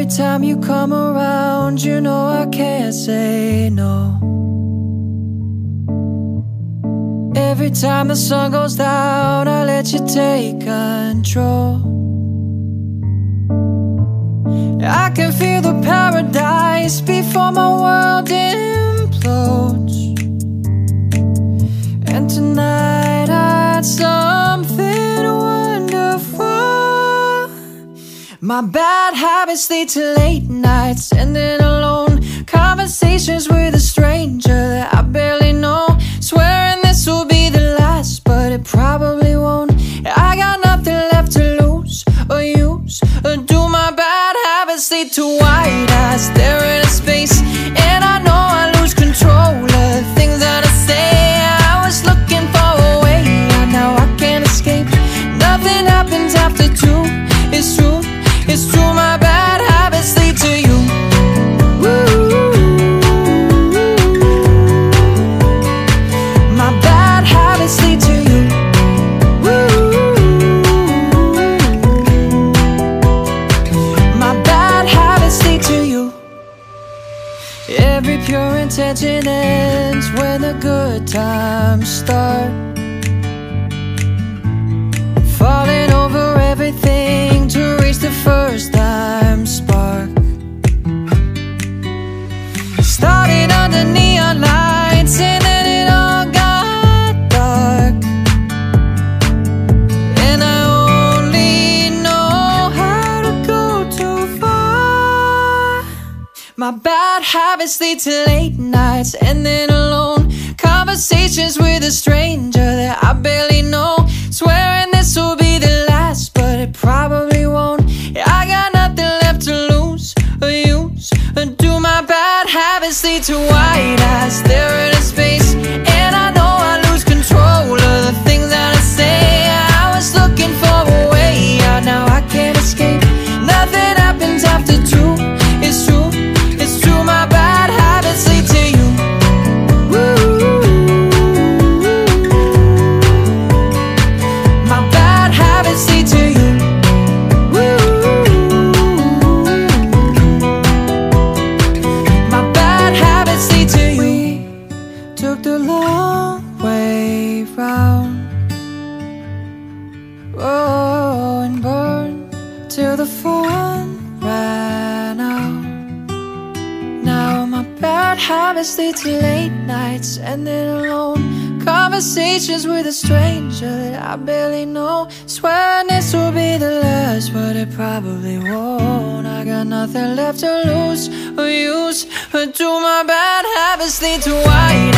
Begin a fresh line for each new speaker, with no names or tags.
time you come around, you know I can't say no. Every time the sun goes down, I let you take control. I can feel the paradise before my world implodes. And tonight I had something wonderful. My bad habits lead to late nights, ending alone. Conversations with a stranger that I barely know. Swearing this will be the last, but it probably won't. I got nothing left to lose or use or do. My bad habits lead to wide eyes staring at space, and I know I lose control of the things that I say. I was looking for a way out, now I can't escape. Nothing happens after two. It's true, it's true. My bad habits lead to you. My bad habits lead to you. My bad habits lead to you. Every pure intention ends when the good times start. Falling over everything to reach the first time spark. Started under neon lights and then it all got dark. And I only know how to go too far. My bad habits lead to late nights, ending alone. Conversations with a stranger that I barely know. Swearing this will be the last, but it probably won't. I got nothing left to lose or use or do. My bad habits lead to wide eyes staring at space, and I know I lose control of the things that I say. I was looking for a way out, now I can't escape. Nothing happens after two. It's true, it's true. My bad habits lead to you. My bad habits lead to you. My bad habits lead to you. We took the long way round. Oh, and burned till the fun ran out. Now my bad habits lead to late nights, ending alone. Conversations with a stranger that I barely know. Swearing this will be the last, but it probably won't. I got nothing left to lose or use or do. My bad habits lead to wide